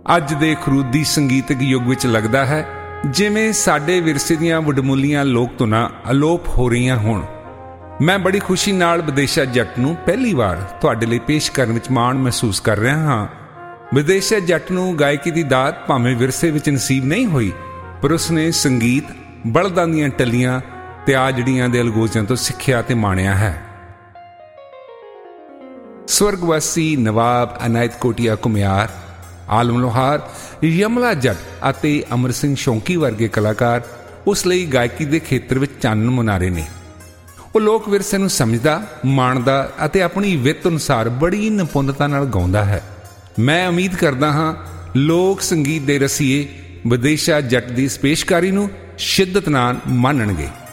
ਅੱਜ ਦੇ ਖਰੂਦੀ ਸੰਗੀਤਕ ਯੁੱਗ ਵਿੱਚ ਲੱਗਦਾ ਹੈ ਜਿਵੇਂ ਸਾਡੇ ਵਿਰਸੇ ਦੀਆਂ ਵਡਮੁੱਲੀਆਂ ਲੋਕ ਧੁਨਾਂ ਅਲੋਪ ਹੋ ਰਹੀਆਂ ਹੋਣ। ਮੈਂ ਬੜੀ ਖੁਸ਼ੀ ਨਾਲ ਵਿਦੇਸ਼ਾ ਜੱਟ ਨੂੰ ਪਹਿਲੀ ਵਾਰ ਤੁਹਾਡੇ ਲਈ ਪੇਸ਼ ਕਰਨ ਵਿੱਚ ਮਾਣ ਮਹਿਸੂਸ ਕਰ ਰਿਹਾ ਹਾਂ। ਵਿਦੇਸ਼ਾ ਜੱਟ ਨੂੰ ਗਾਇਕੀ ਦੀ ਦਾਤ ਭਾਵੇਂ ਵਿਰਸੇ ਵਿੱਚ ਨਸੀਬ ਨਹੀਂ ਹੋਈ, ਪਰ ਉਸਨੇ ਸੰਗੀਤ, ਬਲਦਾਂ ਦੀਆਂ ਟੱਲੀਆਂ ਤੇ ਆਜੜੀਆਂ ਦੇ ਅਲਗੋਜ਼ਿਆਂ ਤੋਂ ਸਿੱਖਿਆ ਤੇ ਮਾਣਿਆ ਹੈ। ਸਵਰਗਵਾਸੀ ਨਵਾਬ ਅਨਾਇਤ ਕੋਟੀਆ ਘੁਮਿਆਰ, ਆਲਮ ਲੋਹਾਰ, ਯਮਲਾ ਜੱਟ ਅਤੇ ਅਮਰ ਸਿੰਘ ਸ਼ੌਂਕੀ ਵਰਗੇ ਕਲਾਕਾਰ ਉਸ ਲਈ ਗਾਇਕੀ ਦੇ ਖੇਤਰ ਵਿੱਚ ਚਾਨਣ ਮੁਨਾਰੇ ਨੇ। ਉਹ ਲੋਕ ਵਿਰਸੇ ਨੂੰ ਸਮਝਦਾ, ਮਾਣਦਾ ਅਤੇ ਆਪਣੀ ਵਿੱਤ ਅਨੁਸਾਰ ਬੜੀ ਨਿਪੁੰਨਤਾ ਨਾਲ ਗਾਉਂਦਾ ਹੈ। ਮੈਂ ਉਮੀਦ ਕਰਦਾ ਹਾਂ ਲੋਕ ਸੰਗੀਤ ਦੇ ਰਸੀਏ ਵਿਦੇਸ਼ਾ ਜੱਟ ਦੀ ਇਸ ਪੇਸ਼ਕਾਰੀ ਨੂੰ ਸ਼ਿੱਦਤ ਨਾਲ ਮਾਣਨਗੇ।